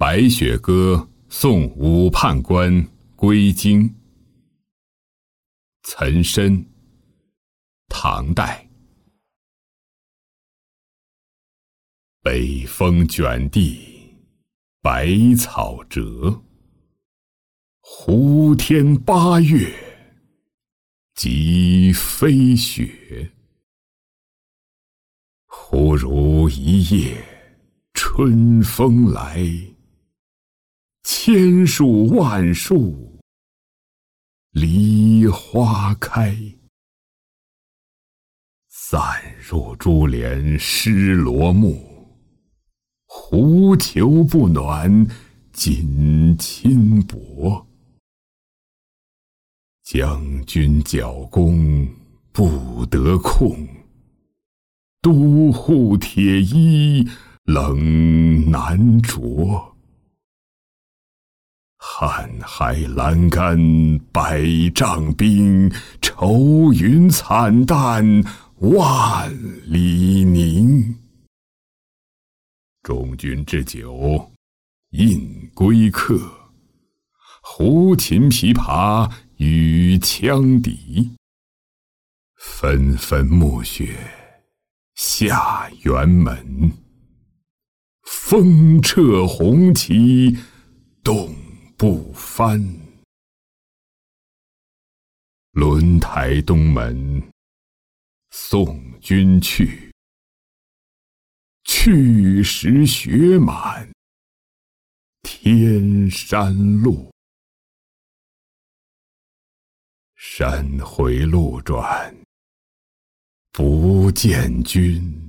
白雪歌送武判官归京。岑参，唐代。北风卷地白草折，胡天八月即飞雪。忽如一夜春风来，千树万树梨花开。散入珠帘湿罗幕，狐裘不暖锦衾薄。将军角弓不得控，都护铁衣冷难着。瀚海阑干百丈冰，愁云惨淡万里凝。中军之酒饮归客，胡琴琵琶与羌笛。纷纷暮雪下辕门，风掣红旗动不翻。轮台东门送君去，去时雪满天山路。山回路转不见君，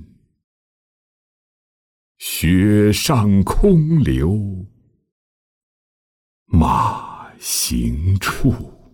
雪上空留马行处。